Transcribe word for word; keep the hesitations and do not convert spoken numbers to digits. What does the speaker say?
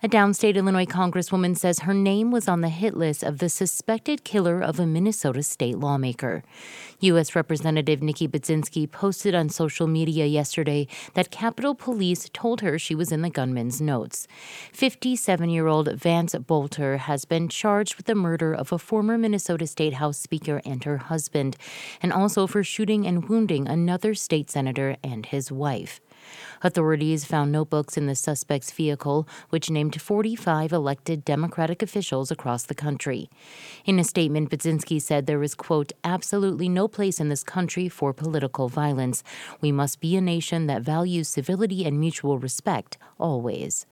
A downstate Illinois congresswoman says her name was on the hit list of the suspected killer of a Minnesota state lawmaker. U S. Representative Nikki Budzinski posted on social media yesterday that Capitol Police told her she was in the gunman's notes. fifty-seven-year-old Vance Bolter has been charged with the murder of a former Minnesota State House Speaker and her husband, and also for shooting and wounding another state senator and his wife. Authorities found notebooks in the suspect's vehicle, which named forty-five elected Democratic officials across the country. In a statement, Budzinski said there is, quote, absolutely no place in this country for political violence. We must be a nation that values civility and mutual respect, always.